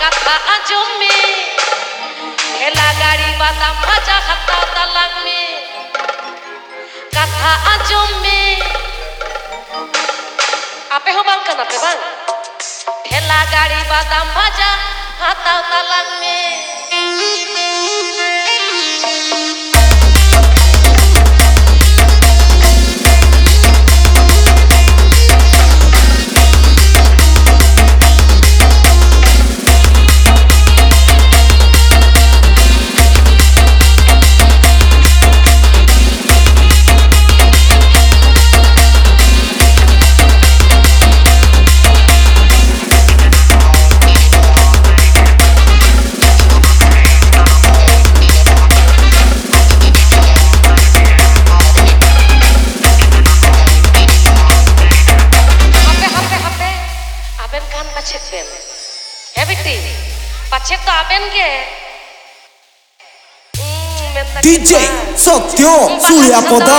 কথা জমে ঠেলা গাড়ি বাদাম ভাজা হাতা তালাক মে কথা জমে আপে ho bang kan ape bang ঠেলা গাড়ি বাদাম ভাজা হাতা তালাক মে Pacet to aben ge DJ Sotyo Suryapada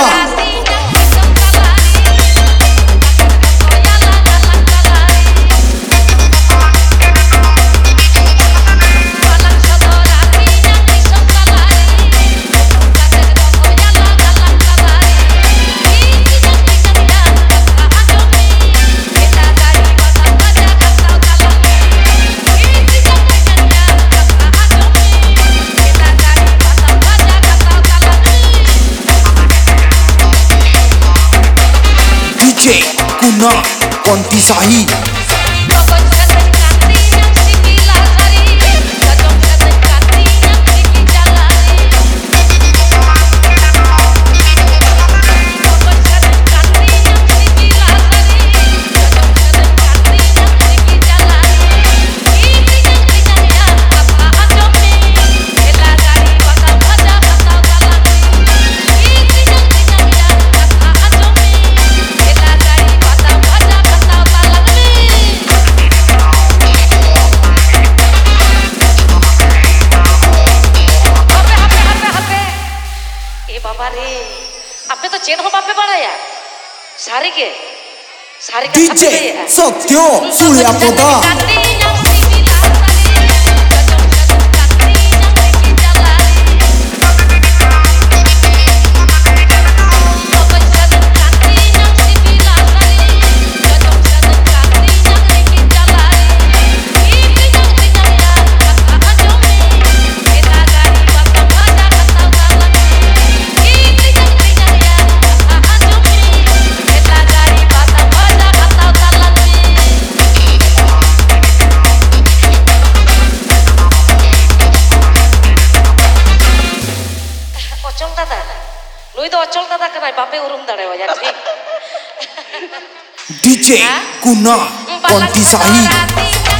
Kuna Kontisahi Ape to chet ho bape badaya sari ke DJ Sotyo Suryapada Lui do Ochol dada kanai bape urum darewa ya thik DJ Kuna Kontisahi